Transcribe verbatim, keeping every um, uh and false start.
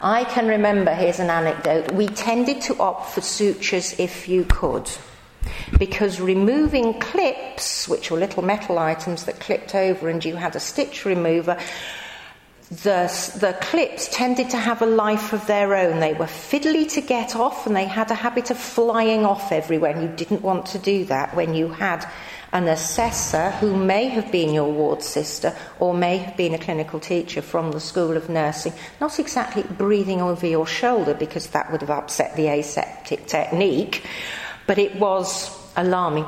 I can remember, here's an anecdote, we tended to opt for sutures if you could, because removing clips, which were little metal items that clipped over and you had a stitch remover, the, the clips tended to have a life of their own. They were fiddly to get off and they had a habit of flying off everywhere, and you didn't want to do that when you had an assessor who may have been your ward sister or may have been a clinical teacher from the School of Nursing, not exactly breathing over your shoulder because that would have upset the aseptic technique, but it was alarming.